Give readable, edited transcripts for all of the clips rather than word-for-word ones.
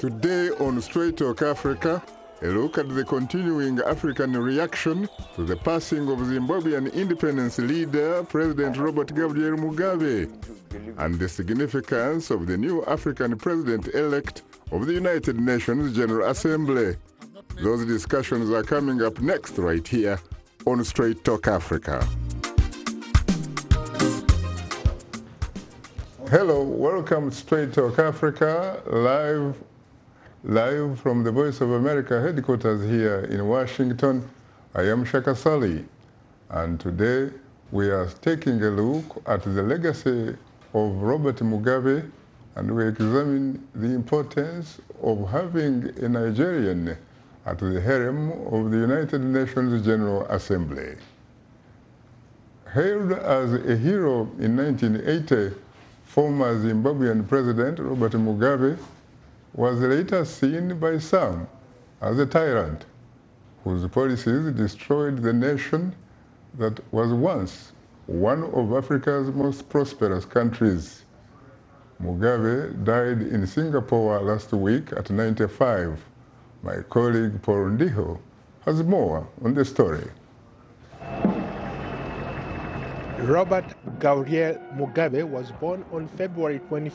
Today on Straight Talk Africa, a look at the continuing African reaction to the passing of Zimbabwean independence leader, President Robert Gabriel Mugabe, and the significance of the new African president-elect of the United Nations General Assembly. Those discussions are coming up next right here on Straight Talk Africa. Hello, welcome to Straight Talk Africa, live from the Voice of America headquarters here in Washington. I am Shaka Sali, and today we are taking a look at the legacy of Robert Mugabe, and we examine the importance of having a Nigerian at the helm of the United Nations General Assembly. Hailed as a hero in 1980, former Zimbabwean President Robert Mugabe was later seen by some as a tyrant whose policies destroyed the nation that was once one of Africa's most prosperous countries. Mugabe died in Singapore last week at 95. My colleague Paul Ndiho has more on the story. Robert Gabriel Mugabe was born on February 21,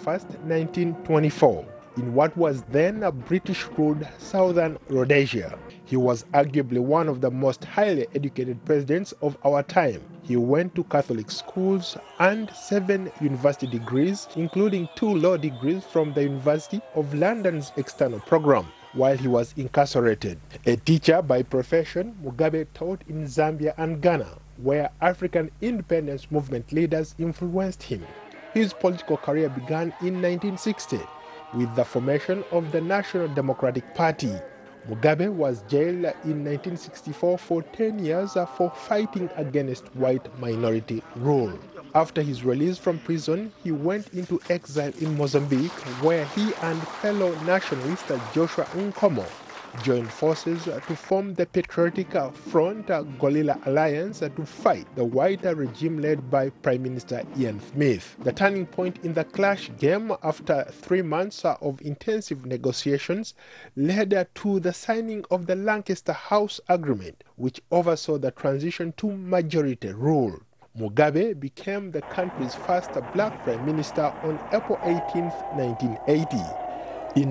1924, in what was then a British-ruled southern Rhodesia. He was arguably one of the most highly educated presidents of our time. He went to Catholic schools, earned 7 university degrees, including 2 law degrees from the University of London's external program, while he was incarcerated. A teacher by profession, Mugabe taught in Zambia and Ghana, where African independence movement leaders influenced him. His political career began in 1960 with the formation of the National Democratic Party. Mugabe was jailed in 1964 for 10 years for fighting against white minority rule. After his release from prison, he went into exile in Mozambique, where he and fellow nationalist Joshua Nkomo joined forces to form the Patriotic Front Guerrilla Alliance to fight the white regime led by Prime Minister Ian Smith. The turning point in the clash came after 3 months of intensive negotiations led to the signing of the Lancaster House Agreement, which oversaw the transition to majority rule. Mugabe became the country's first black prime minister on April 18, 1980. In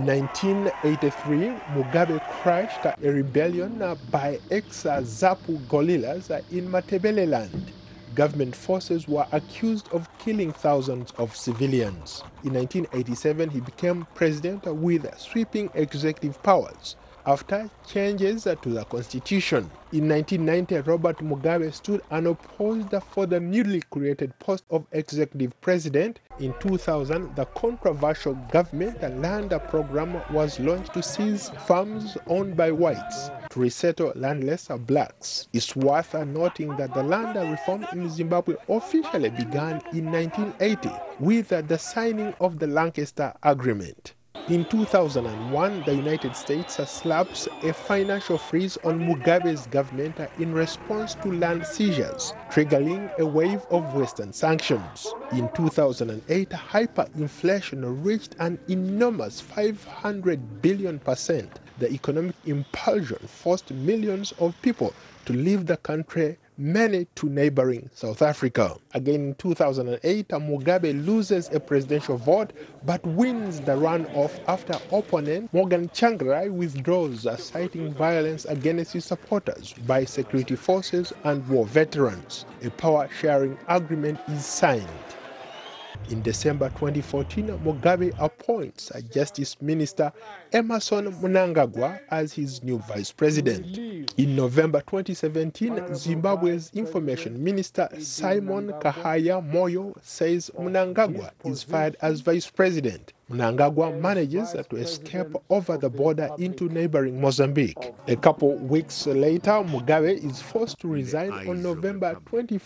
1983, Mugabe crushed a rebellion by ex-ZAPU guerrillas in Matabeleland. Government forces were accused of killing thousands of civilians. In 1987, he became president with sweeping executive powers after changes to the constitution. In 1990, Robert Mugabe stood unopposed for the newly created post of executive president. In 2000, the controversial government land program was launched to seize farms owned by whites to resettle landless blacks. It's worth noting that the land reform in Zimbabwe officially began in 1980 with the signing of the Lancaster Agreement. In 2001, the United States slaps a financial freeze on Mugabe's government in response to land seizures, triggering a wave of Western sanctions. In 2008, hyperinflation reached an enormous 500 billion%. The economic impulsion forced millions of people to leave the country, many to neighboring South Africa. Again in 2008, Mugabe loses a presidential vote but wins the runoff after opponent Morgan Tsvangirai withdraws, citing violence against his supporters by security forces and war veterans. A power-sharing agreement is signed. In December 2014, Mugabe appoints Justice Minister Emmerson Mnangagwa as his new vice president. In November 2017, Zimbabwe's Information Minister Simon Kahaya Moyo says Mnangagwa is fired as vice president. Mnangagwa manages to escape over the border into neighboring Mozambique. A couple weeks later, Mugabe is forced to resign on November 21,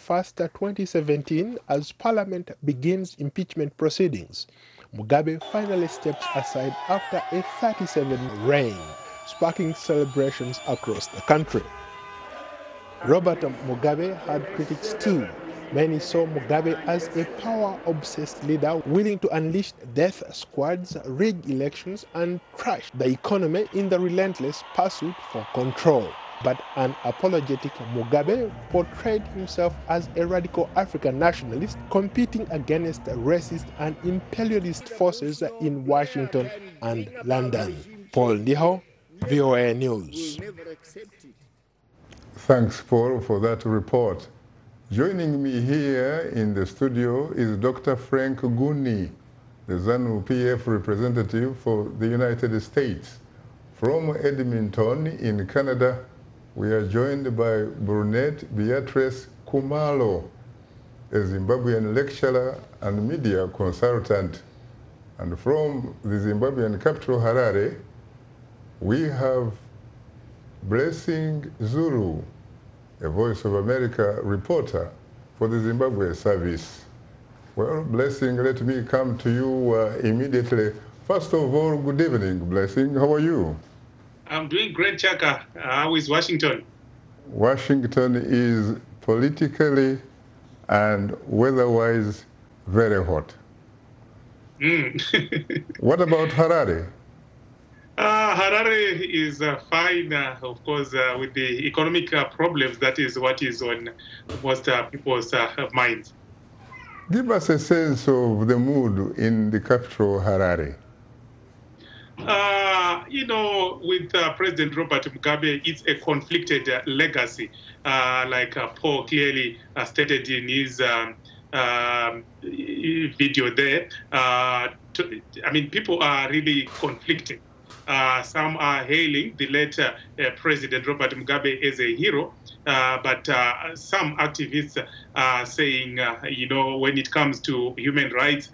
2017, as Parliament begins impeachment proceedings. Mugabe finally steps aside after a 37 reign, sparking celebrations across the country. Robert Mugabe had critics too. Many saw Mugabe as a power-obsessed leader willing to unleash death squads, rig elections, and crash the economy in the relentless pursuit for control. But unapologetic Mugabe portrayed himself as a radical African nationalist competing against racist and imperialist forces in Washington and London. Paul Ndiho, VOA News. Thanks, Paul, for that report. Joining me here in the studio is Dr. Frank Guni, the ZANU-PF representative for the United States. From Edmonton in Canada, we are joined by Brunette Beatrice Kumalo, a Zimbabwean lecturer and media consultant. And from the Zimbabwean capital, Harare, we have Blessing Zulu, a Voice of America reporter for the Zimbabwe service. Well, Blessing, let me come to you immediately. First of all, good evening, Blessing. How are you? I'm doing great, Chaka. How is Washington? Washington is politically and weather-wise very hot. What about Harare? Harare is fine, of course, with the economic problems. That is what is on most people's minds. Give us a sense of the mood in the capital, Harare. You know, with President Robert Mugabe, it's a conflicted legacy, like Paul clearly stated in his video there. I mean, people are really conflicting. Some are hailing the late President Robert Mugabe as a hero, but some activists are saying, you know, when it comes to human rights,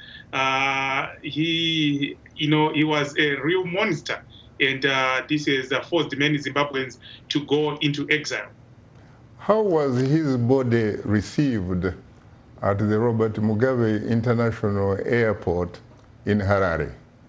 he was a real monster, and this has forced many Zimbabweans to go into exile. How was his body received at the Robert Mugabe International Airport in Harare?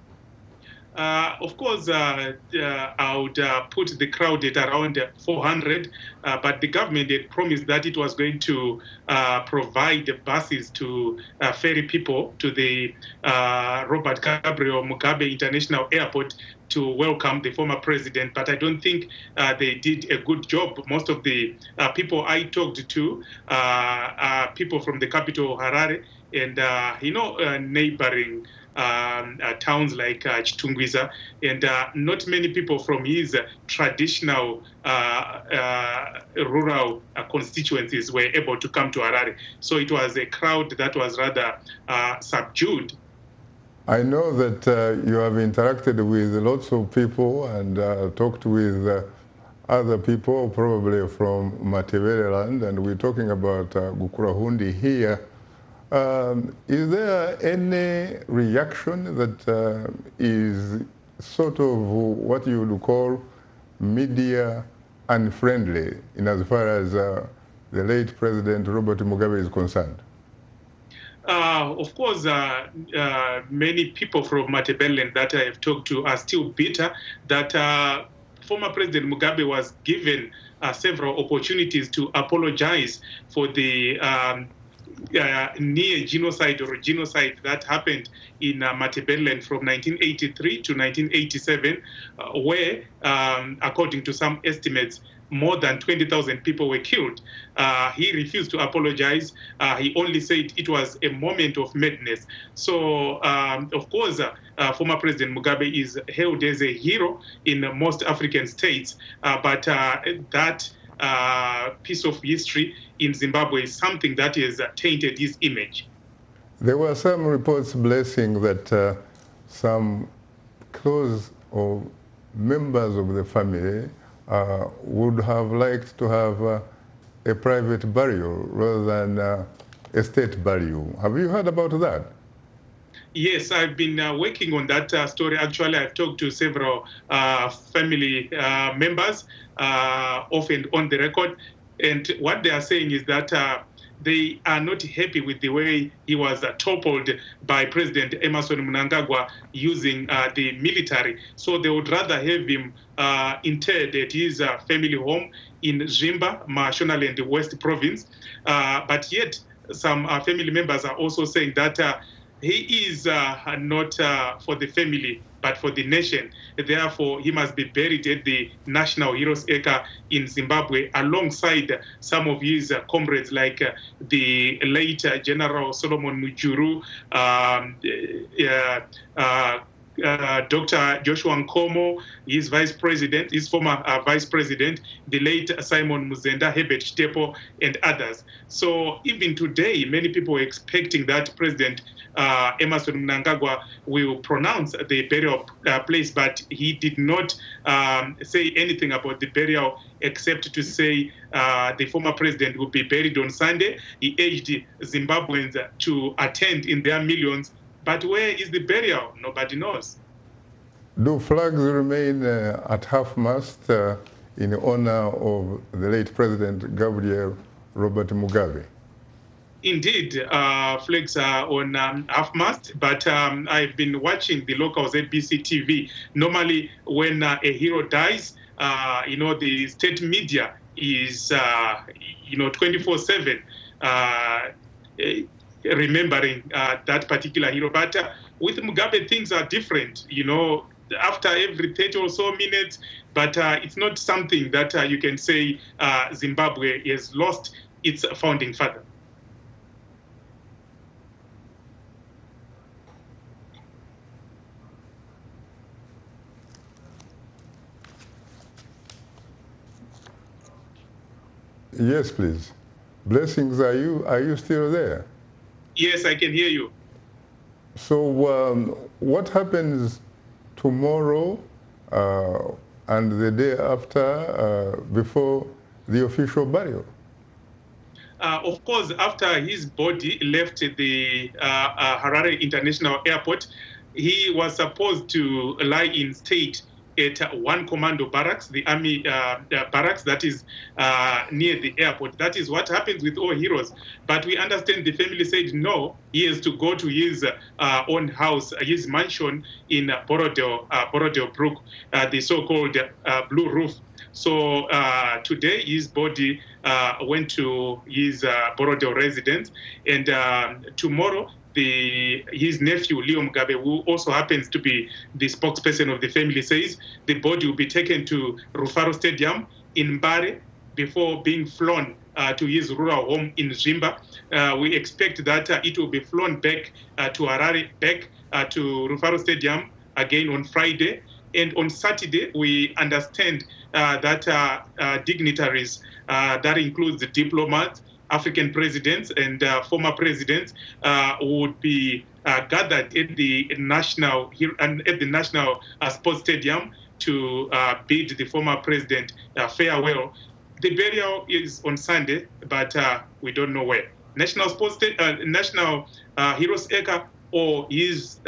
Of course, I would put the crowd at around 400, but the government had promised that it was going to provide buses to ferry people to the Robert Gabriel Mugabe International Airport to welcome the former president, but I don't think they did a good job. Most of the people I talked to are people from the capital, Harare, and, neighboring towns like Chitungwiza, and not many people from his traditional rural constituencies were able to come to Harare. So it was a crowd that was rather subdued. I know that you have interacted with lots of people and talked with other people, probably from Matebeleland, and we're talking about Gukurahundi here. Is there any reaction that is sort of what you would call media unfriendly in as far as the late President Robert Mugabe is concerned? Of course, many people from Matebeleland that I have talked to are still bitter that former President Mugabe was given several opportunities to apologize for the near genocide or genocide that happened in Matebeleland from 1983 to 1987, where, according to some estimates, more than 20,000 people were killed. He refused to apologize. He only said it was a moment of madness. So, of course, former President Mugabe is hailed as a hero in most African states, but that piece of history in Zimbabwe is something that has tainted his image. There were some reports, Blessing, that some close or members of the family would have liked to have a private burial rather than a state burial. Have you heard about that? Yes, I've been working on that story. Actually, I've talked to several family members off and on the record. And what they are saying is that they are not happy with the way he was toppled by President Emmerson Mnangagwa using the military. So they would rather have him interred at his family home in Zimba, Mashonaland West Province. But yet, some family members are also saying that he is not for the family, but for the nation. Therefore, he must be buried at the National Heroes Acre in Zimbabwe, alongside some of his comrades, like the late General Solomon Mujuru, Dr. Joshua Nkomo, his vice president, his former vice president, the late Simon Muzenda, Herbert Stepo, and others. So even today, many people were expecting that President Emmerson Mnangagwa will pronounce the burial place, but he did not say anything about the burial except to say the former president will be buried on Sunday. He urged Zimbabweans to attend in their millions. But where is the burial? Nobody knows. Do flags remain at half-mast in honor of the late President Gabriel Robert Mugabe? Indeed, flags are on half-mast, but I've been watching the local ZBC TV. Normally, when a hero dies, the state media is, 24/7 remembering that particular hero. But with Mugabe, things are different, after every 30 or so minutes. But it's not something that you can say Zimbabwe has lost its founding father. Yes, please. Blessings, are you still there? Yes, I can hear you. So what happens tomorrow and the day after before the official burial? Of course, after his body left the Harare International Airport, he was supposed to lie in state at one commando barracks, the army barracks that is near the airport. That is what happens with all heroes. But we understand the family said no, he has to go to his own house, his mansion in Borodale Brook, the so-called Blue Roof. So today his body went to his Borodale residence, and tomorrow his nephew, Leo Mugabe, who also happens to be the spokesperson of the family, says the body will be taken to Rufaro Stadium in Mbare before being flown to his rural home in Zimba. We expect that it will be flown back to Harare, back to Rufaro Stadium again on Friday. And on Saturday, we understand that dignitaries, that includes the diplomats, African presidents and former presidents, would be gathered at the national sports stadium to bid the former president farewell. The burial is on Sunday, but we don't know where. National Heroes Acre or his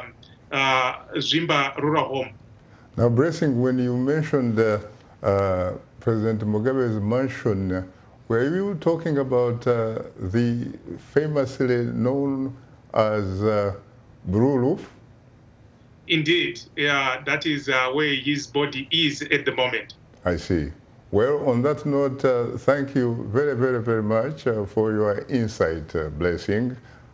Zimba rural home. Now, Blessing, when you mentioned President Mugabe's mansion, were you talking about the famously known as Blue Roof? Indeed, yeah, that is where his body is at the moment. I see. Well, on that note, thank you very, very, very much for your insight, Blessing.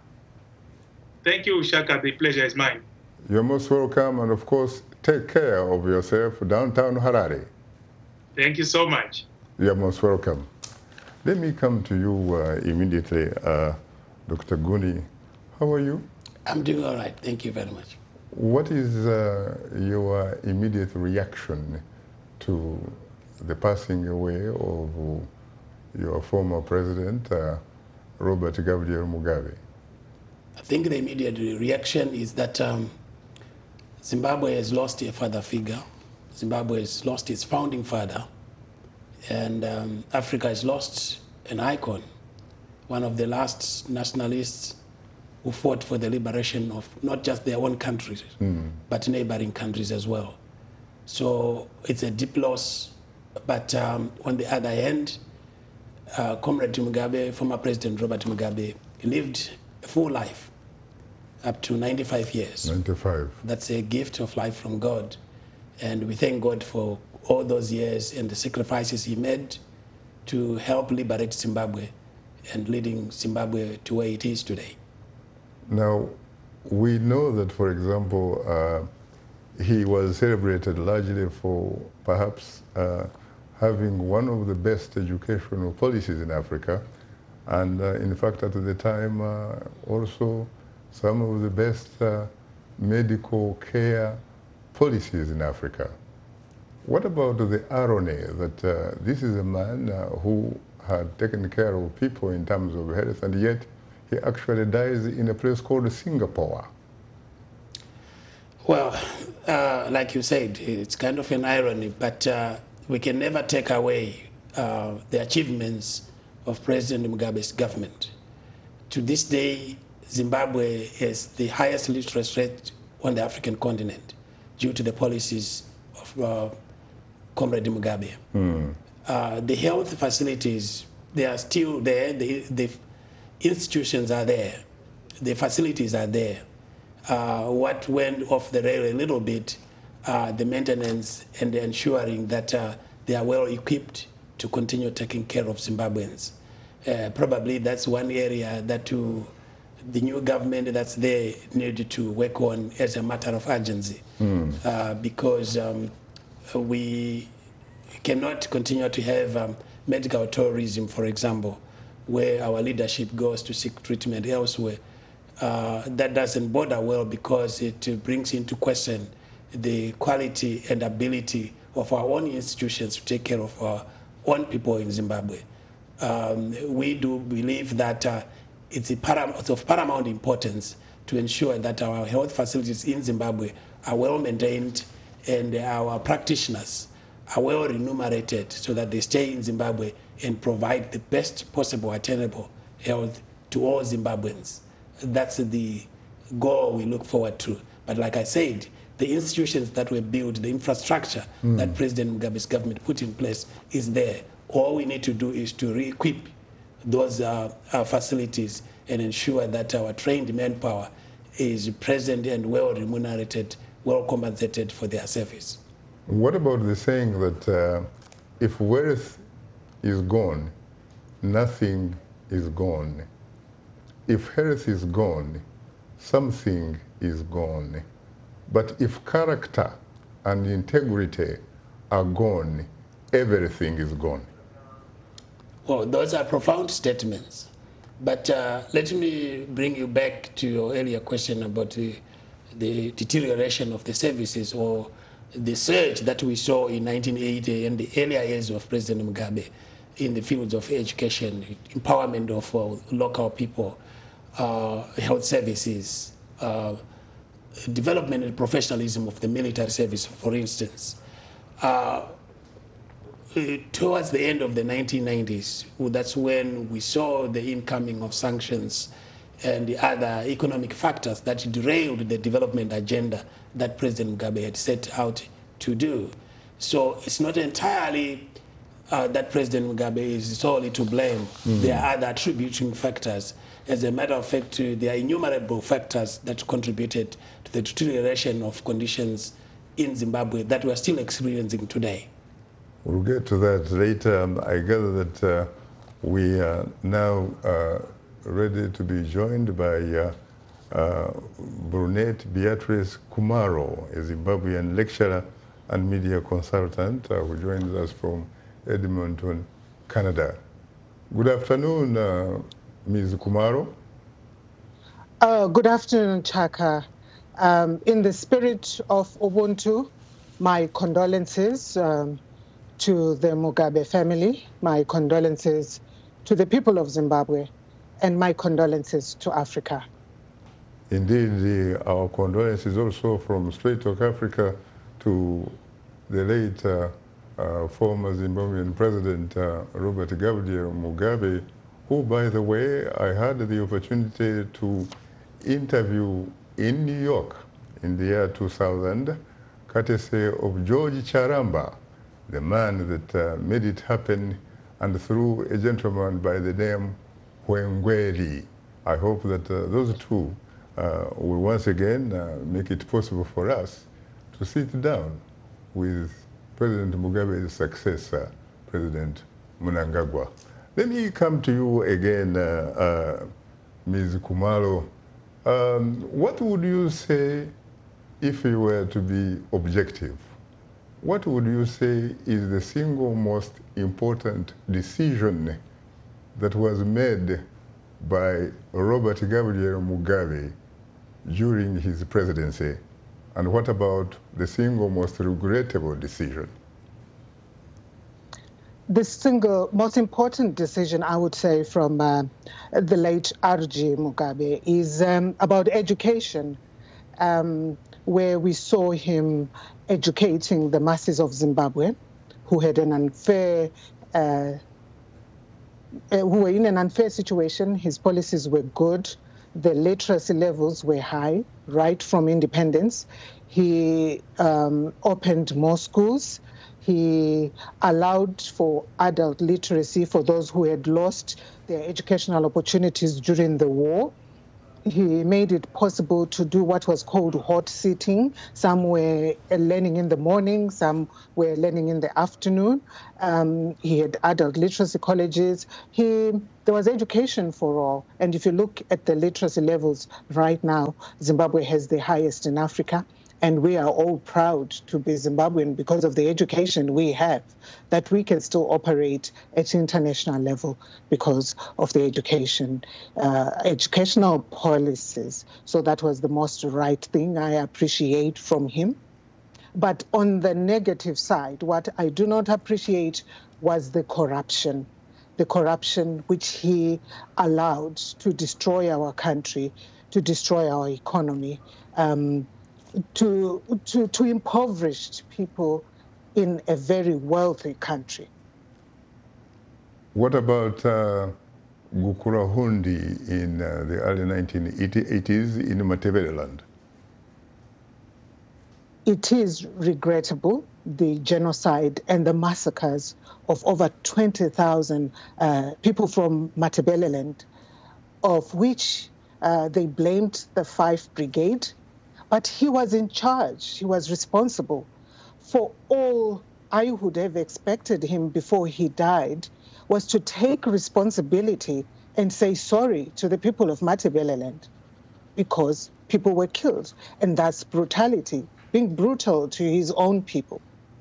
Thank you, Shaka. The pleasure is mine. You're most welcome, and of course, take care of yourself downtown Harare. Thank you so much. You're most welcome. Let me come to you immediately, Dr. Guni. How are you? I'm doing all right. Thank you very much. What is your immediate reaction to the passing away of your former president, Robert Gabriel Mugabe? I think the immediate reaction is that Zimbabwe has lost a father figure. Zimbabwe has lost its founding father. And Africa has lost an icon, one of the last nationalists who fought for the liberation of not just their own countries, but neighboring countries as well. So it's a deep loss. But on the other hand, Comrade Mugabe, former President Robert Mugabe, lived a full life, up to 95 years. 95. That's a gift of life from God. And we thank God for all those years and the sacrifices he made to help liberate Zimbabwe and leading Zimbabwe to where it is today. Now, we know that, for example, he was celebrated largely for perhaps having one of the best educational policies in Africa, and in fact at the time also some of the best medical care policies in Africa. What about the irony that this is a man who had taken care of people in terms of health, and yet he actually dies in a place called Singapore? Well, like you said, it's kind of an irony, but we can never take away the achievements of President Mugabe's government. To this day, Zimbabwe has the highest literacy rate on the African continent due to the policies of Comrade Mugabe. The health facilities, they are still there, the institutions are there, the facilities are there. What went off the rail a little bit, the maintenance and the ensuring that they are well equipped to continue taking care of Zimbabweans. Probably that's one area that the new government that's there needed to work on as a matter of urgency, because we cannot continue to have medical tourism, for example, where our leadership goes to seek treatment elsewhere. That doesn't bode well, because it brings into question the quality and ability of our own institutions to take care of our own people in Zimbabwe. We do believe that it's of paramount importance to ensure that our health facilities in Zimbabwe are well maintained and our practitioners are well remunerated so that they stay in Zimbabwe and provide the best possible attainable health to all Zimbabweans. That's the goal we look forward to. But like I said, the institutions that were built, the infrastructure that President Mugabe's government put in place is there. All we need to do is to re-equip those facilities and ensure that our trained manpower is present and well remunerated, well compensated for their service. What about the saying that if wealth is gone, nothing is gone? If health is gone, something is gone. But if character and integrity are gone, everything is gone. Well, those are profound statements. But let me bring you back to your earlier question about the deterioration of the services, or the surge that we saw in 1980 and the earlier years of President Mugabe in the fields of education, empowerment of local people, health services, development and professionalism of the military service, for instance. Towards the end of the 1990s, that's when we saw the incoming of sanctions and the other economic factors that derailed the development agenda that President Mugabe had set out to do. So it's not entirely that President Mugabe is solely to blame. There are other attributing factors. As a matter of fact, there are innumerable factors that contributed to the deterioration of conditions in Zimbabwe that we're still experiencing today. We'll get to that later. I gather that we are now ready to be joined by Brunette Beatrice Kumaro, a Zimbabwean lecturer and media consultant who joins us from Edmonton, Canada. Good afternoon, Ms. Kumaro. Good afternoon, Chaka. In the spirit of Ubuntu, my condolences to the Mugabe family, my condolences to the people of Zimbabwe, and my condolences to Africa. Indeed, our condolences also from Straight Talk Africa to the late former Zimbabwean President Robert Gabriel Mugabe, who, by the way, I had the opportunity to interview in New York in the year 2000, courtesy of George Charamba, the man that made it happen, and through a gentleman by the name Wengweri. I hope that those two will once again make it possible for us to sit down with President Mugabe's successor, President Mnangagwa. Let me come to you again, Ms. Khumalo. What would you say if you were to be objective? What would you say is the single most important decision that was made by Robert Gabriel Mugabe during his presidency? And what about the single most regrettable decision? The single most important decision, I would say, from the late R.G. Mugabe is about education, where we saw him educating the masses of Zimbabwe who had an unfair, who were in an unfair situation. His policies were good. The literacy levels were high, right from independence. He opened more schools. He allowed for adult literacy for those who had lost their educational opportunities during the war. He made it possible to do what was called hot sitting. Some were learning in the morning, some were learning in the afternoon. He had adult literacy colleges. There was education for all. And if you look at the literacy levels right now, Zimbabwe has the highest in Africa. And we are all proud to be Zimbabwean because of the education we have, that we can still operate at international level because of the educational policies. So that was the most right thing I appreciate from him. But on the negative side, what I do not appreciate was the corruption which he allowed to destroy our country, to destroy our economy, to impoverish people in a very wealthy country. What about Gukurahundi in the early 1980s in Matabeleland? It is regrettable, the genocide and the massacres of over 20,000 people from Matabeleland, of which they blamed the 5th Brigade. But he was in charge, he was responsible for all. I would have expected him before he died was to take responsibility and say sorry to the people of Matabeleland because people were killed. And that's brutality, being brutal to his own people.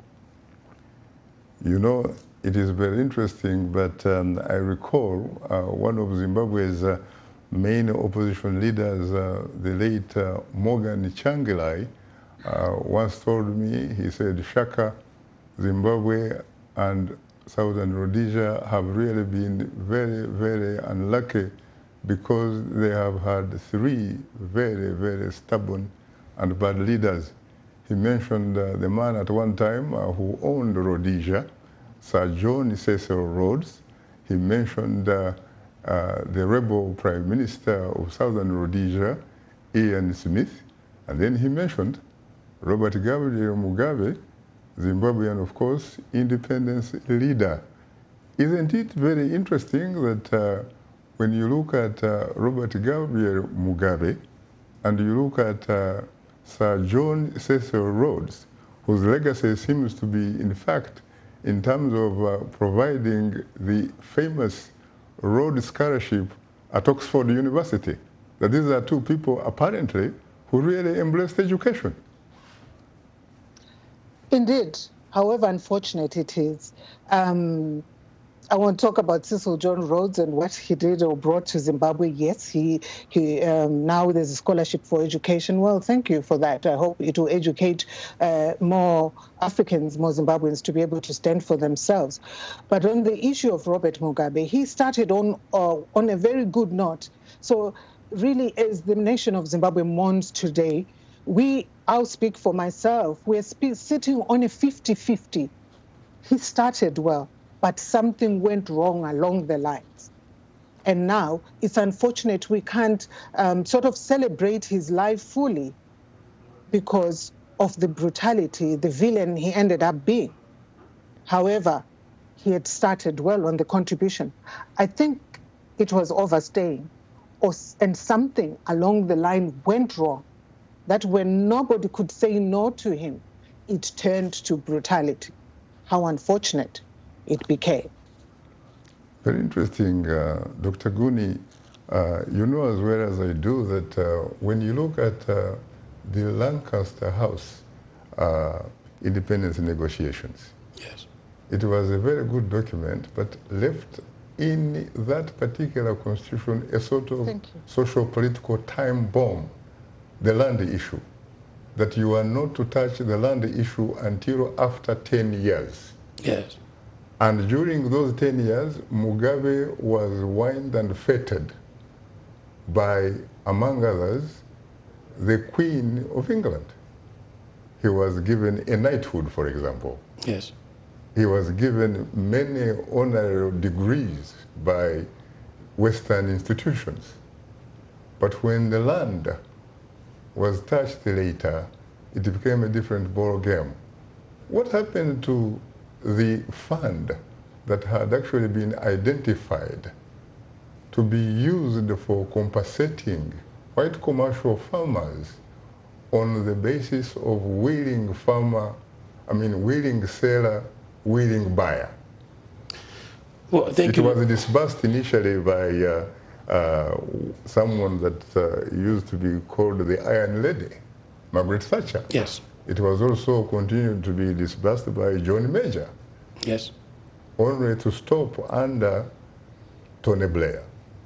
You know, it is very interesting, but I recall one of Zimbabwe's main opposition leaders, the late Morgan Tsvangirai, once told me, he said, Shaka, Zimbabwe and Southern Rhodesia have really been very, very unlucky because they have had 3 very, very stubborn and bad leaders. He mentioned the man at one time who owned Rhodesia, Sir John Cecil Rhodes. He mentioned the rebel Prime Minister of Southern Rhodesia, Ian Smith, and then he mentioned Robert Gabriel Mugabe, Zimbabwean, of course, independence leader. Isn't it very interesting that when you look at Robert Gabriel Mugabe and you look at Sir John Cecil Rhodes, whose legacy seems to be, in fact, in terms of providing the famous Rhodes Scholarship at Oxford University, that these are 2 people, apparently, who really embraced education. Indeed, however unfortunate it is. I won't talk about Cecil John Rhodes and what he did or brought to Zimbabwe. Yes, he now there's a scholarship for education. Well, thank you for that. I hope it will educate more Africans, more Zimbabweans to be able to stand for themselves. But on the issue of Robert Mugabe, he started on a very good note. So really, as the nation of Zimbabwe mourns today, I'll speak for myself, we're sitting on a 50-50. He started well, but something went wrong along the lines. And now it's unfortunate we can't sort of celebrate his life fully because of the brutality, the villain he ended up being. However, he had started well on the contribution. I think it was overstaying, and something along the line went wrong, that when nobody could say no to him, it turned to brutality. How unfortunate it became. Very interesting, Dr. Guni. You know as well as I do that when you look at the Lancaster House independence negotiations, Yes. it was a very good document, but left in that particular constitution a sort of social political time bomb, the land issue, that you are not to touch the land issue until after 10 years. Yes. And during those 10 years, Mugabe was wined and feted by, among others, the Queen of England. He was given a knighthood, for example. Yes. He was given many honorary degrees by Western institutions. But when the land was touched later, it became a different ball game. What happened to the fund that had actually been identified to be used for compensating white commercial farmers on the basis of willing seller, willing buyer? Well, thank you. It was disbursed initially by someone that used to be called the Iron Lady, Margaret Thatcher. Yes. It was also continued to be disbursed by John Major. Yes. Only to stop under Tony Blair.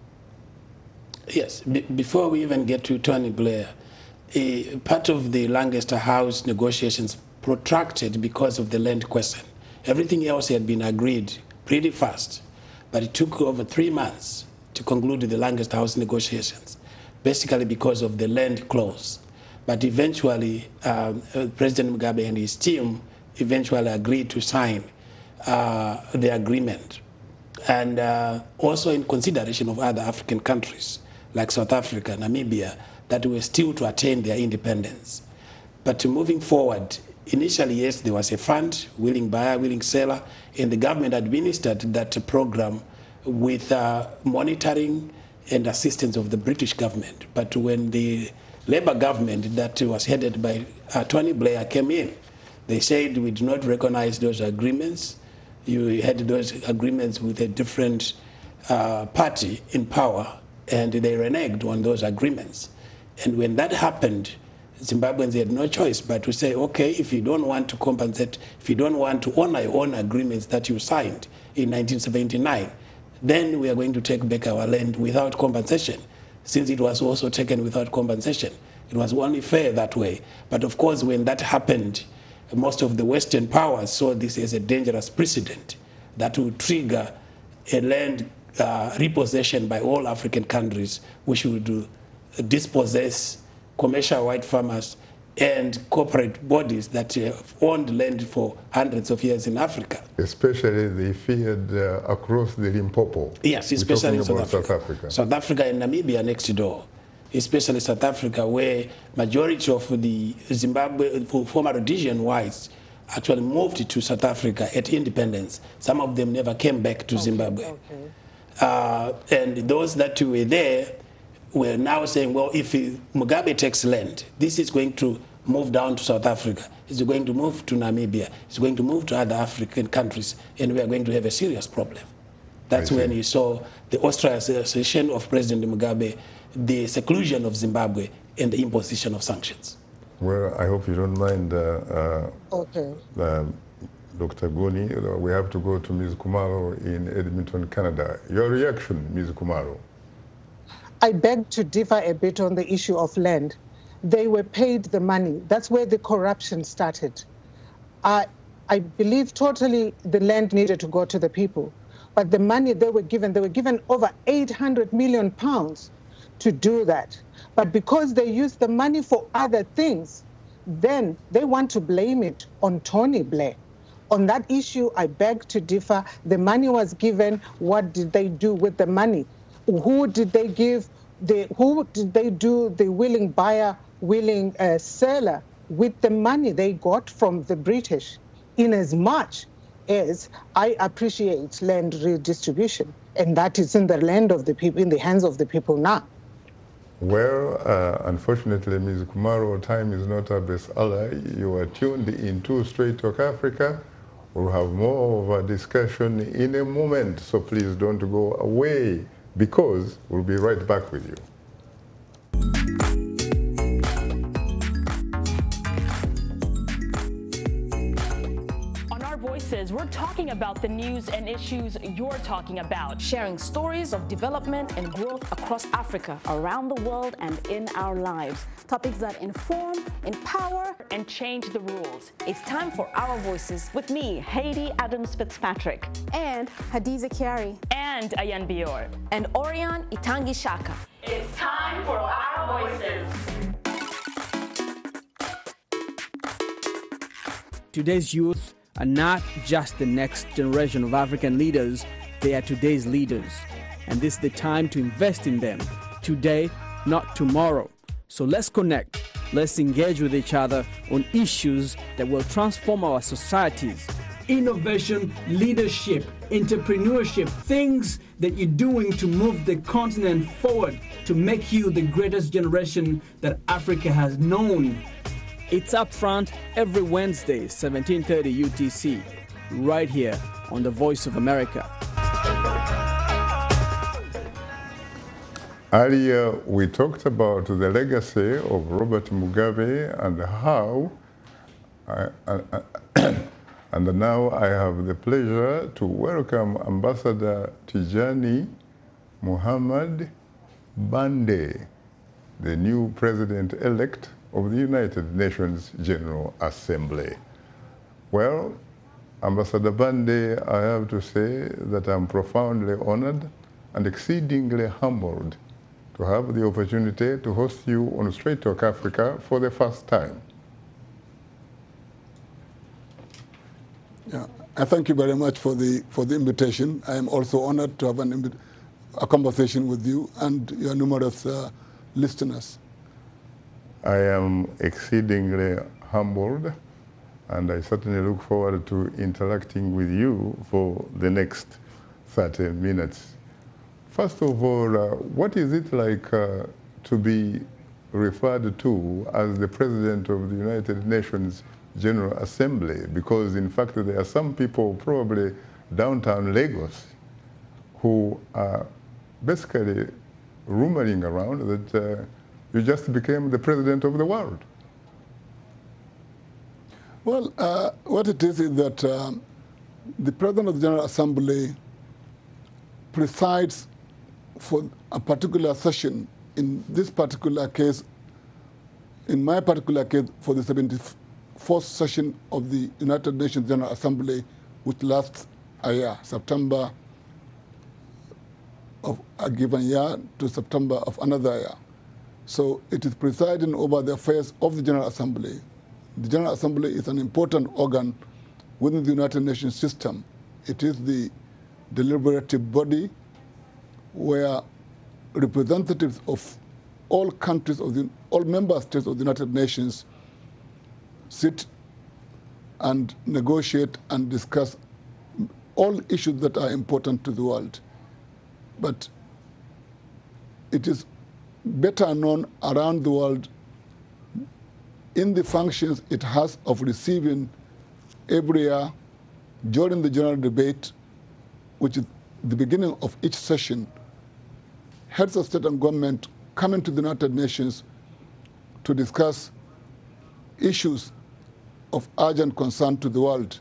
Yes. Before we even get to Tony Blair, part of the Lancaster House negotiations protracted because of the land question. Everything else had been agreed pretty fast, but it took over 3 months to conclude the Lancaster House negotiations, basically because of the land clause. But eventually, President Mugabe and his team eventually agreed to sign the agreement. And also in consideration of other African countries, like South Africa, Namibia, that were still to attain their independence. But moving forward, initially, yes, there was a fund, willing buyer, willing seller, and the government administered that program with monitoring and assistance of the British government. But when the Labour government that was headed by Tony Blair came in, they said, we do not recognize those agreements. You had those agreements with a different party in power, and they reneged on those agreements. And when that happened, Zimbabweans had no choice but to say, okay, if you don't want to compensate, if you don't want to honor your own agreements that you signed in 1979, then we are going to take back our land without compensation. Since it was also taken without compensation, it was only fair that way. But of course, when that happened, most of the Western powers saw this as a dangerous precedent that would trigger a land repossession by all African countries, which would dispossess commercial white farmers and corporate bodies that have owned land for hundreds of years in Africa. Especially they feared across the Limpopo. Yes, especially in South Africa. South Africa and Namibia next door. Especially South Africa, where majority of the Zimbabwe former Rhodesian whites actually moved to South Africa at independence. Some of them never came back to Zimbabwe. And those that were there were now saying, well, if Mugabe takes land, this is going to move down to South Africa, it's going to move to Namibia, it's going to move to other African countries, and we are going to have a serious problem. That's when you saw the ostracization of President Mugabe, the seclusion of Zimbabwe, and the imposition of sanctions. Well, I hope you don't mind, Dr. Guni. We have to go to Ms. Kumalo in Edmonton, Canada. Your reaction, Ms. Kumalo? I beg to differ a bit on the issue of land. They were paid the money. That's where the corruption started. I believe totally the land needed to go to the people. But the money they were given over 800 million pounds to do that. But because they used the money for other things, then they want to blame it on Tony Blair. On that issue, I beg to differ. The money was given. What did they do with the money? Who did they give? Who did they do the willing buyer, willing seller with the money they got from the British? In as much as I appreciate land redistribution, and that is in the land of the people, in the hands of the people now. Well, unfortunately, Ms. Kumaro, time is not our best ally. You are tuned into Straight Talk Africa We'll have more of a discussion in a moment, so please don't go away, because we'll be right back with you. We're talking about the news and issues you're talking about, sharing stories of development and growth across Africa, around the world, and in our lives. Topics that inform, empower, and change the rules. It's time for Our Voices with me, Haiti Adams Fitzpatrick, and Hadiza Kiari, and Ayan Bior, and Orion Itangi Shaka. It's time for Our Voices. Today's youth are not just the next generation of African leaders, they are today's leaders. And this is the time to invest in them. Today, not tomorrow. So let's connect. Let's engage with each other on issues that will transform our societies. Innovation, leadership, entrepreneurship, things that you're doing to move the continent forward, to make you the greatest generation that Africa has known. It's Upfront every Wednesday, 17:30 UTC, right here on the Voice of America. Earlier, we talked about the legacy of Robert Mugabe and how, and now I have the pleasure to welcome Ambassador Tijani Muhammad Bande, the new president-elect of the United Nations General Assembly. Well, Ambassador Bande, I have to say that I'm profoundly honored and exceedingly humbled to have the opportunity to host you on Straight Talk Africa for the first time. Yeah, I thank you very much for the invitation. I am also honored to have a conversation with you and your numerous listeners. I am exceedingly humbled, and I certainly look forward to interacting with you for the next 30 minutes. First of all, what is it like to be referred to as the President of the United Nations General Assembly? Because in fact, there are some people probably downtown Lagos who are basically rumoring around that you just became the president of the world. Well, what it is that the President of the General Assembly presides for a particular session. In this particular case, in my particular case, for the 74th session of the United Nations General Assembly, which lasts a year, September of a given year to September of another year. So it is presiding over the affairs of the General Assembly. The General Assembly is an important organ within the United Nations system. It is the deliberative body where representatives of all countries all member states of the United Nations sit and negotiate and discuss all issues that are important to the world. But it is better known around the world in the functions it has of receiving every year during the general debate, which is the beginning of each session, heads of state and government coming to the United Nations to discuss issues of urgent concern to the world.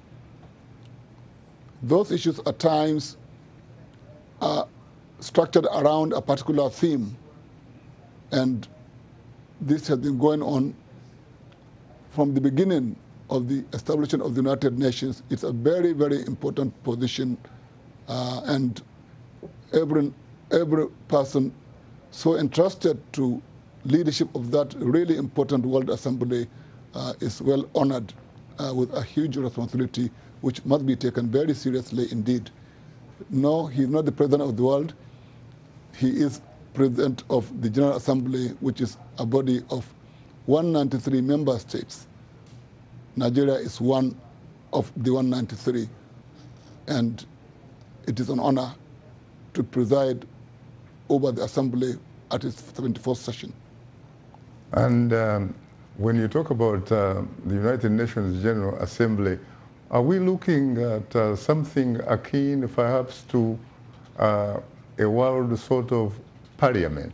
Those issues at times are structured around a particular theme. And this has been going on from the beginning of the establishment of the United Nations. It's a very, very important position, and every person so entrusted to leadership of that really important World Assembly is well honored with a huge responsibility, which must be taken very seriously indeed. No, he's not the president of the world. He is President of the General Assembly, which is a body of 193 member states. Nigeria is one of the 193, and it is an honor to preside over the Assembly at its 74th session. And when you talk about the United Nations General Assembly, Are we looking at something akin perhaps to a world sort of parliament?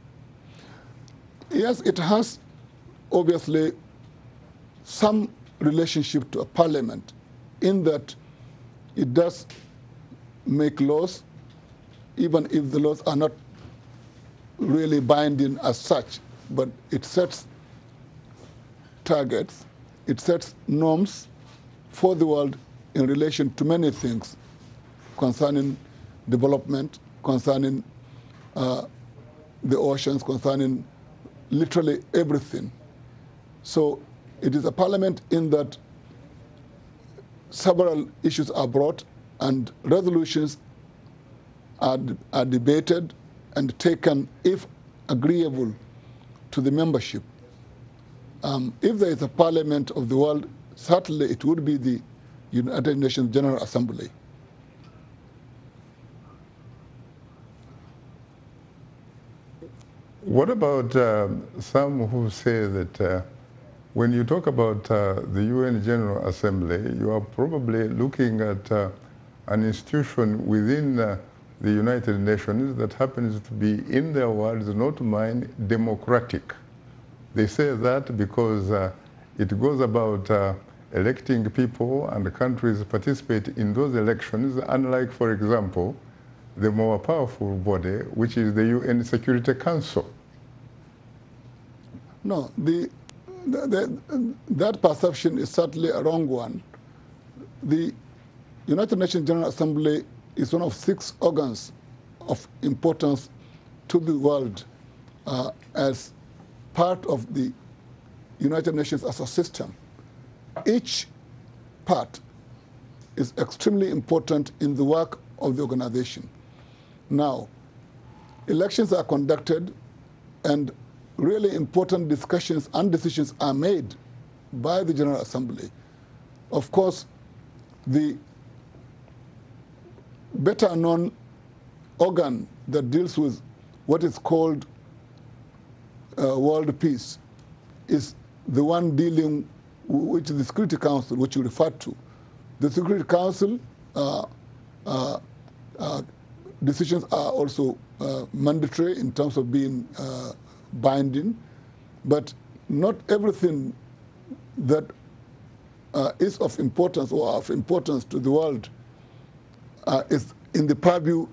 Yes, it has obviously some relationship to a parliament in that it does make laws, even if the laws are not really binding as such, but it sets targets, it sets norms for the world in relation to many things concerning development, concerning the oceans, concerning literally everything. So it is a parliament in that several issues are brought and resolutions are debated and taken if agreeable to the membership. If there is a parliament of the world, certainly it would be the United Nations General Assembly. What about some who say that when you talk about the UN General Assembly, you are probably looking at an institution within the United Nations that happens to be, in their words, not mine, democratic. They say that because it goes about electing people and the countries participate in those elections, unlike, for example, the more powerful body, which is the UN Security Council. No, that perception is certainly a wrong one. The United Nations General Assembly is one of 6 organs of importance to the world as part of the United Nations as a system. Each part is extremely important in the work of the organization. Now, elections are conducted and really important discussions and decisions are made by the General Assembly. Of course, the better known organ that deals with what is called world peace is the one dealing, which is the Security Council, which you referred to. The Security Council decisions are also mandatory in terms of being binding, but not everything that is of importance or of importance to the world is in the purview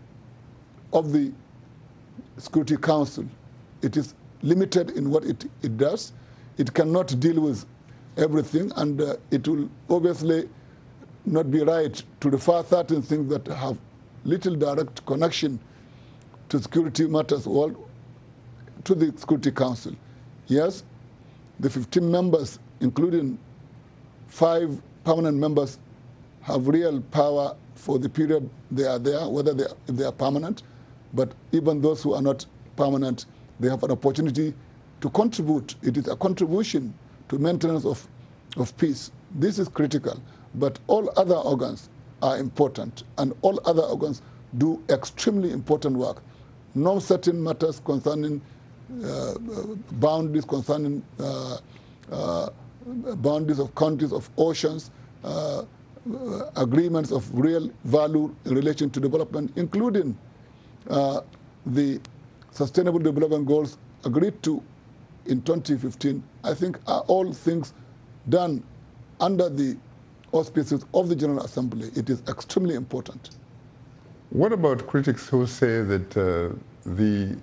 of the Security Council. It is limited in what it does. It cannot deal with everything, and it will obviously not be right to refer certain things that have little direct connection to security matters to the Security Council. Yes, the 15 members, including 5 permanent members, have real power for the period they are there, whether they are permanent, but even those who are not permanent, they have an opportunity to contribute. It is a contribution to maintenance of peace. This is critical, but all other organs are important, and all other organs do extremely important work. Norm-setting matters concerning boundaries, concerning boundaries of countries, of oceans, agreements of real value in relation to development, including the Sustainable Development Goals agreed to in 2015, I think are all things done under the auspices of the General Assembly. It is extremely important. What about critics who say that the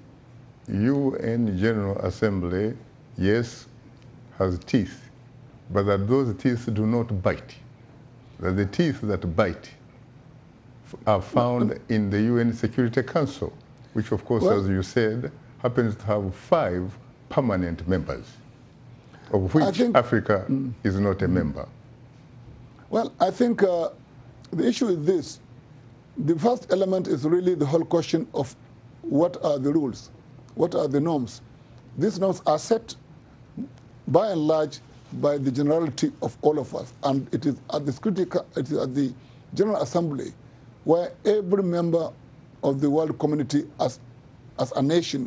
UN General Assembly, yes, has teeth, but that those teeth do not bite? That the teeth that bite are found in the UN Security Council, which, of course, as you said, happens to have 5 permanent members, of which Africa is not a member. Well, I think the issue is this. The first element is really the whole question of what are the rules, what are the norms. These norms are set by and large by the generality of all of us, and it is at the General Assembly where every member of the world community as a nation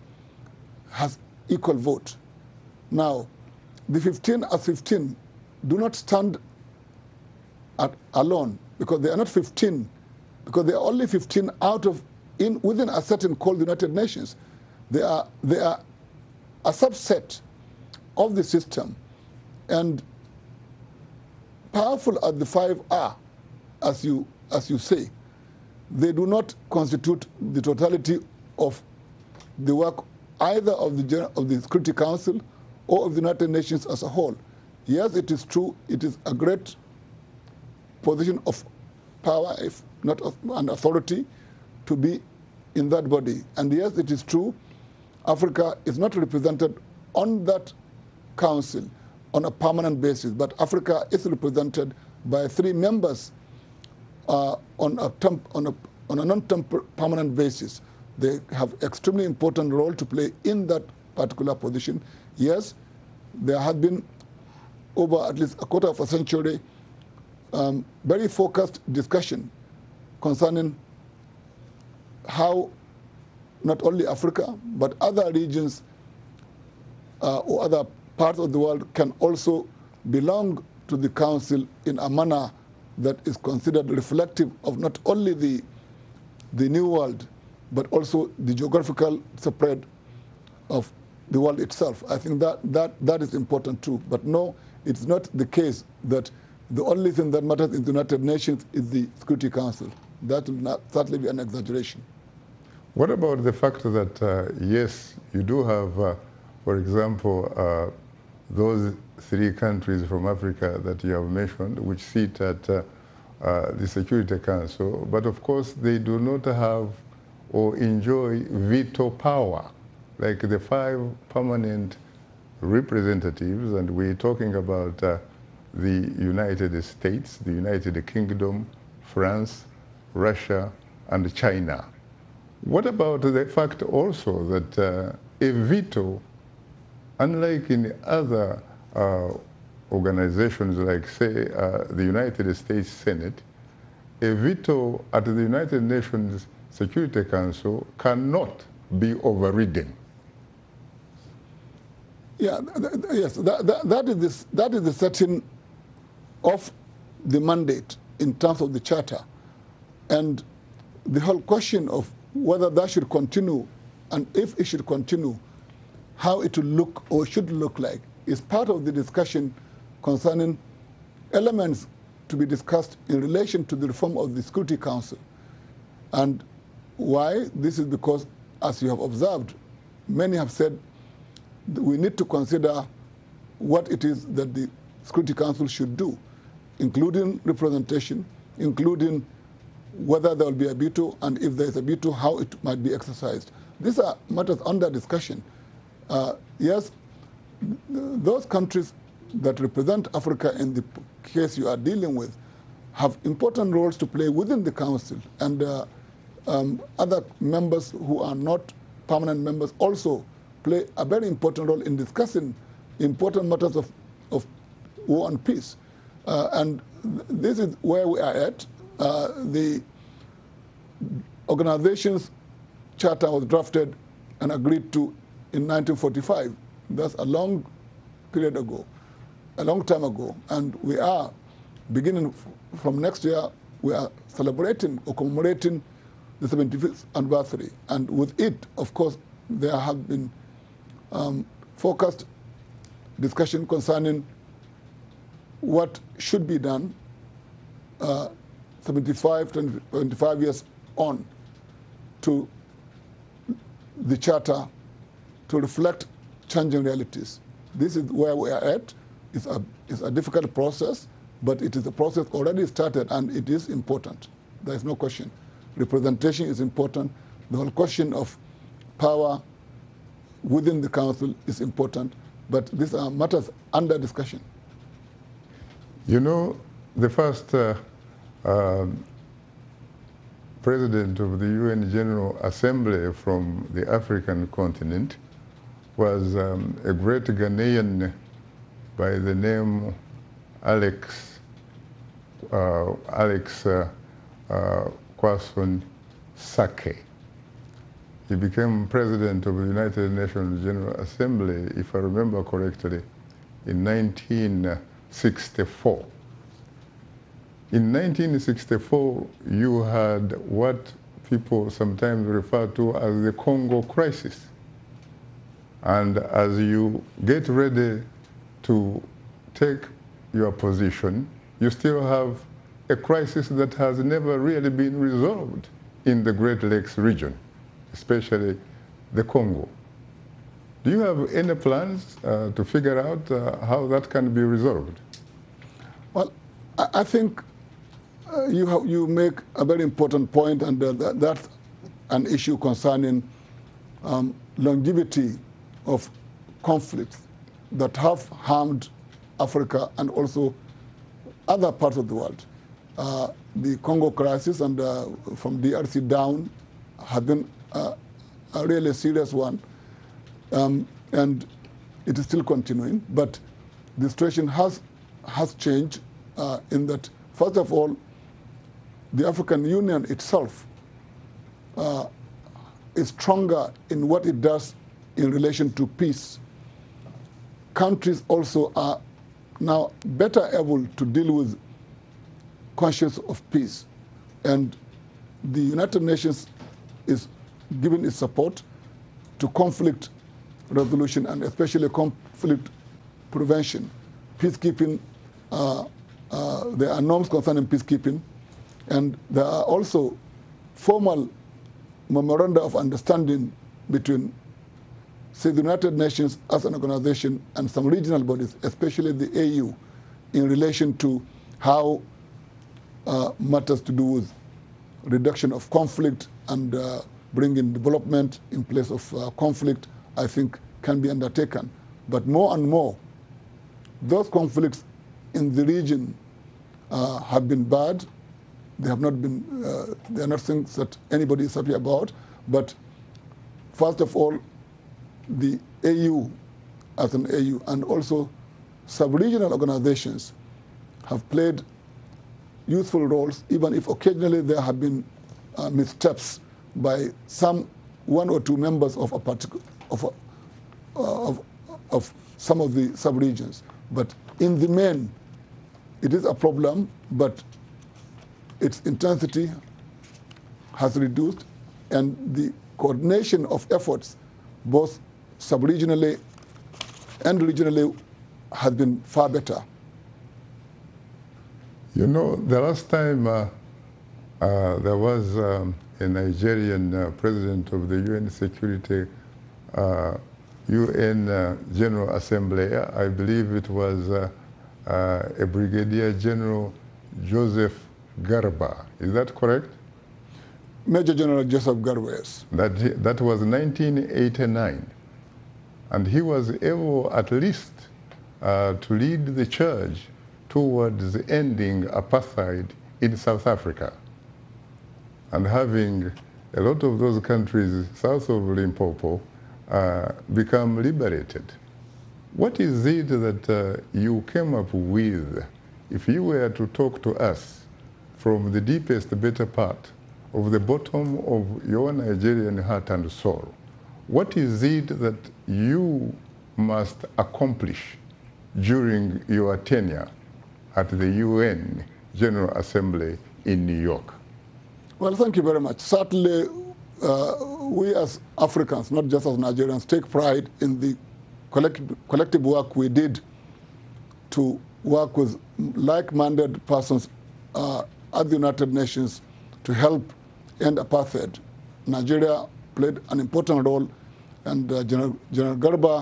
has equal vote. Now, the 15 as 15 do not stand alone, because they are not 15, because they are only 15 out of, within a certain called United Nations. They are a subset of the system. And powerful as the five are, as you say, they do not constitute the totality of the work either of the Security Council or of the United Nations as a whole. Yes, it is true, it is a great position of power, if not of an authority, to be in that body. And yes, it is true, Africa is not represented on that council on a permanent basis, but Africa is represented by 3 members on a non-permanent basis. They have extremely important role to play in that particular position. Yes, there has been over at least a quarter of a century very focused discussion concerning how not only Africa, but other regions or other parts of the world can also belong to the Council in a manner that is considered reflective of not only the New World, but also the geographical spread of the world itself. I think that is important too. But no, it's not the case that the only thing that matters in the United Nations is the Security Council. That will not certainly be an exaggeration. What about the fact that, yes, you do have, for example, those 3 countries from Africa that you have mentioned, which sit at the Security Council, but of course they do not have or enjoy veto power, like the 5 permanent representatives, and we're talking about the United States, the United Kingdom, France, Russia, and China. What about the fact also that a veto, unlike in other organizations like, say, the United States Senate, a veto at the United Nations Security Council cannot be overridden? Yeah, yes, that is the setting of the mandate in terms of the Charter. And the whole question of whether that should continue, and if it should continue, how it will look or should look like, is part of the discussion concerning elements to be discussed in relation to the reform of the Security Council. And why? This is because, as you have observed, many have said that we need to consider what it is that the Security Council should do, including representation, including whether there will be a veto, and if there is a veto, how it might be exercised. These are matters under discussion. Yes, those countries that represent Africa in the case you are dealing with have important roles to play within the Council, and other members who are not permanent members also play a very important role in discussing important matters of war and peace. And this is where we are at. The organization's charter was drafted and agreed to in 1945. That's a long period ago, a long time ago. And we are beginning from next year, we are celebrating or commemorating the 75th anniversary. And with it, of course, there have been focused discussion concerning what should be done 25 years on to the Charter to reflect changing realities. This is where we are at. It's a difficult process, but it is a process already started, and it is important. There is no question. Representation is important. The whole question of power within the Council is important, but these are matters under discussion. You know, the first president of the UN General Assembly from the African continent was a great Ghanaian by the name Alex Kwasson Sake. He became president of the United Nations General Assembly, if I remember correctly, in 1964. In 1964, you had what people sometimes refer to as the Congo crisis. And as you get ready to take your position, you still have a crisis that has never really been resolved in the Great Lakes region, especially the Congo. Do you have any plans to figure out how that can be resolved? Well, I think you make a very important point, and that's an issue concerning longevity of conflicts that have harmed Africa and also other parts of the world. The Congo crisis and from DRC down have been a really serious one, and it is still continuing. But the situation has changed in that, first of all, the African Union itself is stronger in what it does in relation to peace. Countries also are now better able to deal with conscience of peace. And the United Nations is giving its support to conflict resolution and especially conflict prevention. Peacekeeping, there are norms concerning peacekeeping, and there are also formal memoranda of understanding between, say, the United Nations as an organization and some regional bodies, especially the AU, in relation to how matters to do with reduction of conflict and bringing development in place of conflict, I think, can be undertaken. But more and more, those conflicts in the region have been bad. They have not been, they are not things that anybody is happy about. But first of all, the AU as an AU and also sub-regional organizations have played useful roles, even if occasionally there have been missteps by one or two members of a particular of some of the sub-regions. But in the main, it is a problem, but its intensity has reduced, and the coordination of efforts, both sub-regionally and regionally, has been far better. You know, the last time there was a Nigerian president of the UN Security, UN General Assembly, I believe it was a Brigadier General Joseph Garba. Is that correct? Major General Joseph Garba, yes. That was 1989. And he was able at least to lead the charge towards ending apartheid in South Africa and having a lot of those countries south of Limpopo become liberated. What is it that you came up with, if you were to talk to us from the deepest, better part of the bottom of your Nigerian heart and soul? What is it that you must accomplish during your tenure at the UN General Assembly in New York? Well, thank you very much. Certainly, we as Africans, not just as Nigerians, take pride in the collective work we did to work with like-minded persons at the United Nations to help end apartheid. Nigeria played an important role, and General Garba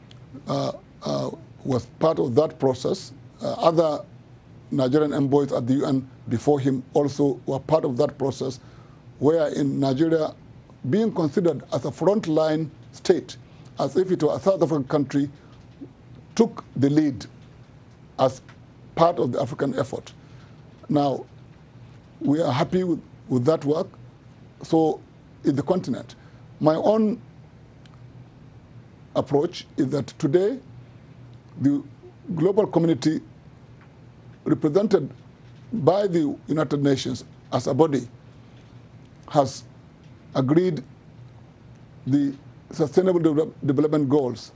was part of that process. Other Nigerian envoys at the UN before him also were part of that process, where in Nigeria, being considered as a frontline state, as if it were a South African country, took the lead as part of the African effort. Now, we are happy with that work. So is the continent. My own approach is that today, the global community represented by the United Nations as a body has agreed the Sustainable Development Goals,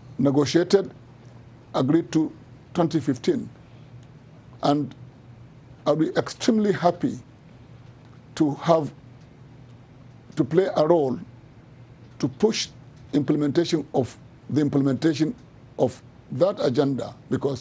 negotiated, agreed to 2015. And I'll be extremely happy to play a role to push the implementation of that agenda, because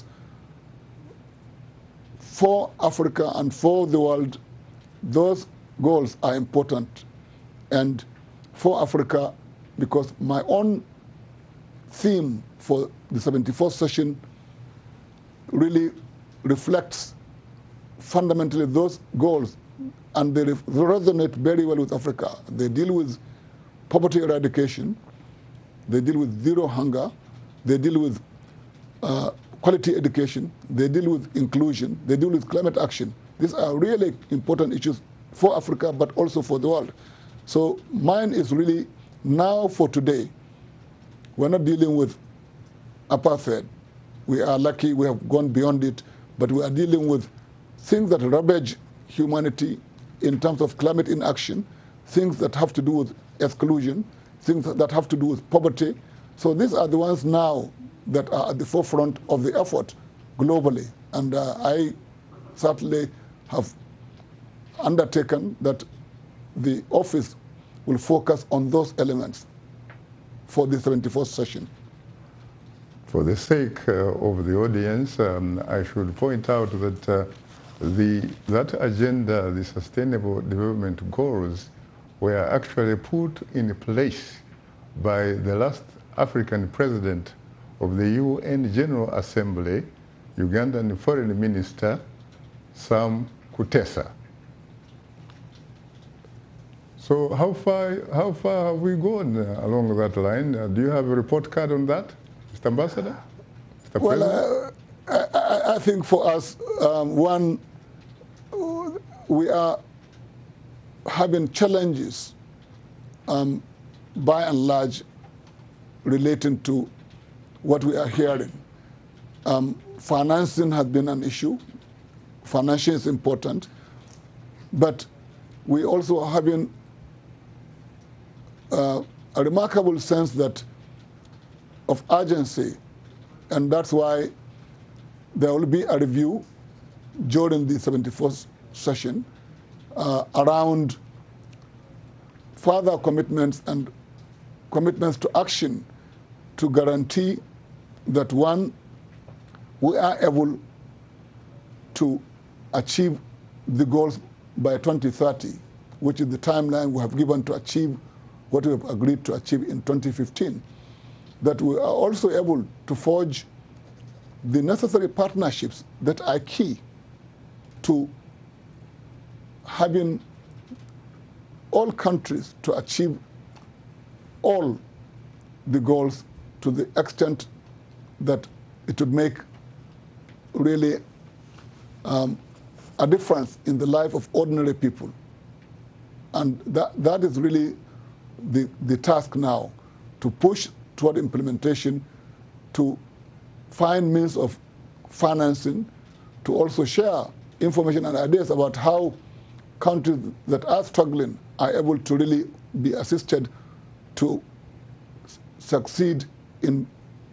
for Africa and for the world, those goals are important. And for Africa, because my own theme for the 74th session really reflects fundamentally those goals, and they resonate very well with Africa. They deal with poverty eradication, they deal with zero hunger, they deal with quality education, they deal with inclusion, they deal with climate action. These are really important issues for Africa, but also for the world. So mine is really now for today. We're not dealing with apartheid. We are lucky we have gone beyond it, but we are dealing with things that ravage humanity in terms of climate inaction, things that have to do with exclusion, things that have to do with poverty. So these are the ones now that are at the forefront of the effort globally. And I certainly have undertaken that the office will focus on those elements for the 74th session. For the sake of the audience, I should point out that that agenda, the Sustainable Development Goals, were actually put in place by the last African president of the UN General Assembly, Ugandan Foreign Minister Sam Kutesa. So how far have we gone along that line? Do you have a report card on that, Mr. Ambassador? Mr. Well, I think for us, one, we are having challenges by and large relating to what we are hearing. Financing has been an issue. Financing is important. But we also are having a remarkable sense of urgency, and that's why there will be a review during the 74th session around further commitments and commitments to action to guarantee that, one, we are able to achieve the goals by 2030, which is the timeline we have given to achieve what we have agreed to achieve in 2015, that we are also able to forge the necessary partnerships that are key to having all countries to achieve all the goals to the extent that it would make really a difference in the life of ordinary people. And that is really the task now, to push toward implementation, to find means of financing, to also share information and ideas about how countries that are struggling are able to really be assisted to succeed in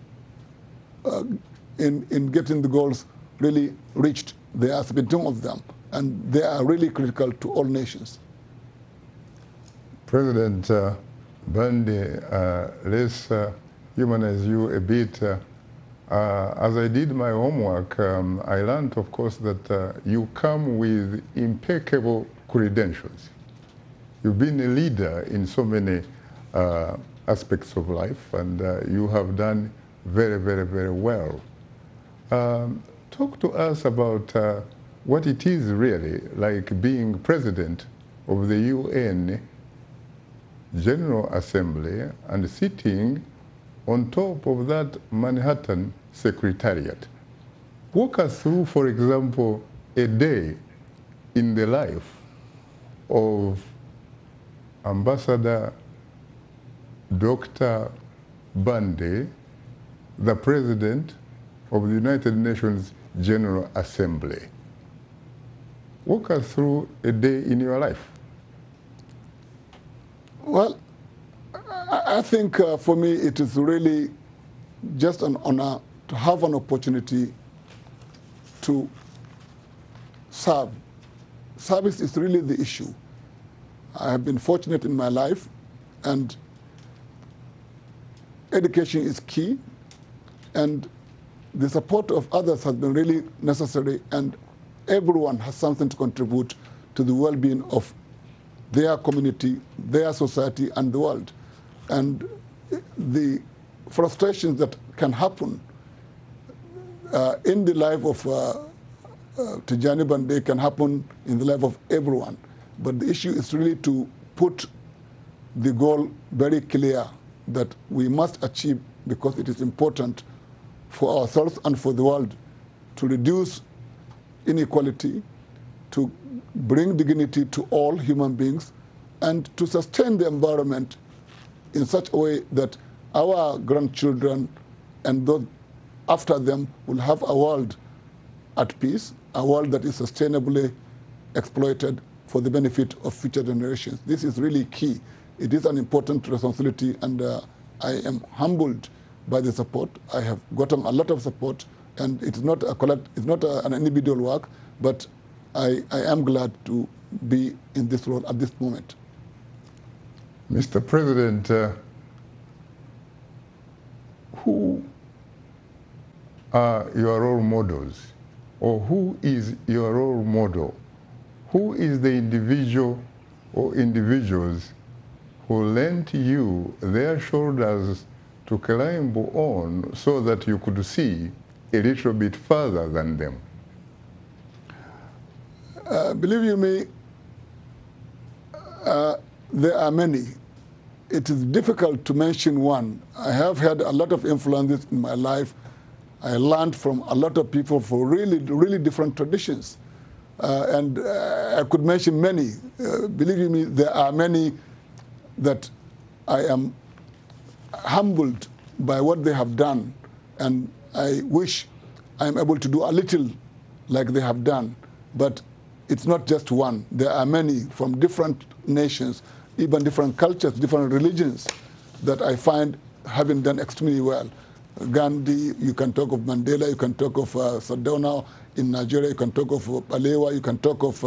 getting the goals really reached. There are 17 of them, and they are really critical to all nations. President Bandi, let's humanize you a bit. As I did my homework, I learned, of course, that you come with impeccable credentials. You've been a leader in so many aspects of life, and you have done very, very, very well. Talk to us about what it is really like being president of the UN General Assembly and sitting on top of that Manhattan Secretariat. Walk us through, for example, a day in the life of Ambassador Dr. Bandi, the President of the United Nations General Assembly. Walk us through a day in your life. Well, I think for me it is really just an honor to have an opportunity to serve. Service is really the issue. I have been fortunate in my life, and education is key, and the support of others has been really necessary, and everyone has something to contribute to the well-being of their community, their society, and the world. And the frustrations that can happen in the life of Tijani Bande can happen in the life of everyone. But the issue is really to put the goal very clear that we must achieve, because it is important for ourselves and for the world, to reduce inequality, to bring dignity to all human beings, and to sustain the environment in such a way that our grandchildren and those after them will have a world at peace, a world that is sustainably exploited for the benefit of future generations. This is really key. It is an important responsibility, and I am humbled by the support. I have gotten a lot of support, and it's not an individual work, but I am glad to be in this role at this moment. Mr. President, who are your role models, or who is your role model? Who is the individual or individuals who lent you their shoulders to climb on so that you could see a little bit further than them? Believe you me, there are many. It is difficult to mention one. I have had a lot of influences in my life. I learned from a lot of people for really, really different traditions. And I could mention many. Believe you me, there are many that I am humbled by what they have done, and I wish I am able to do a little like they have done. But it's not just one. There are many from different nations, even different cultures, different religions, that I find having done extremely well. Gandhi, you can talk of Mandela, you can talk of Sardauna in Nigeria, you can talk of Balewa, you can talk of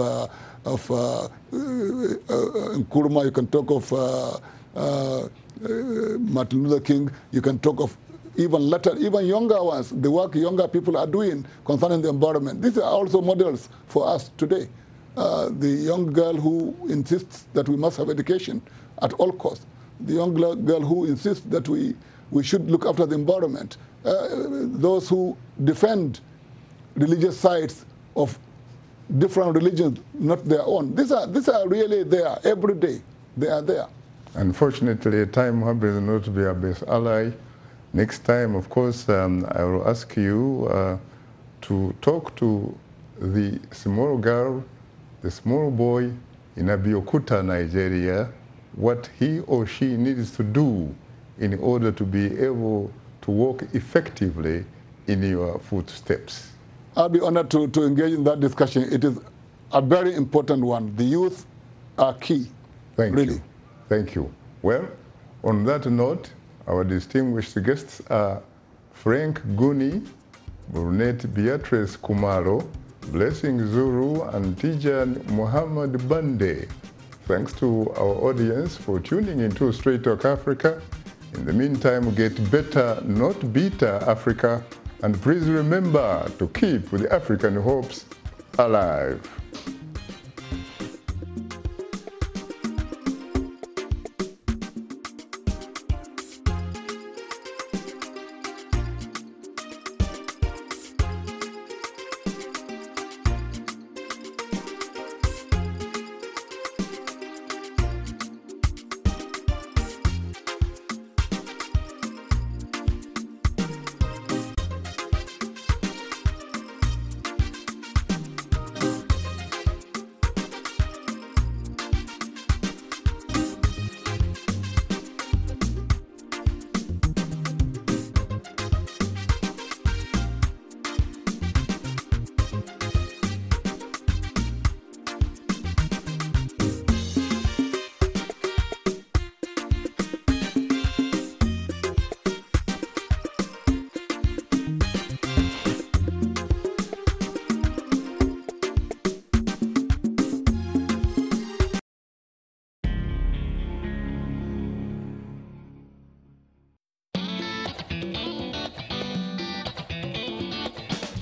Nkrumah, you can talk of Martin Luther King, you can talk of even younger ones, the work younger people are doing concerning the environment. These are also models for us today. The young girl who insists that we must have education at all costs. The young girl who insists that we should look after the environment. Those who defend religious sites of different religions, not their own. These are really there every day. They are there. Unfortunately, time happens not to be our best ally. Next time, of course, I will ask you to talk to the small girl, the small boy in Abeokuta, Nigeria, what he or she needs to do in order to be able to walk effectively in your footsteps. I'll be honored to engage in that discussion. It is a very important one. The youth are key. Thank really. you. Thank you. Well, on that note, our distinguished guests are Frank Guni, Brunette Beatrice Kumalo, Blessing Zuru, and Tijan Muhammad Bande. Thanks to our audience for tuning into Straight Talk Africa. In the meantime, get better, not bitter Africa. And please remember to keep the African hopes alive.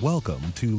Welcome to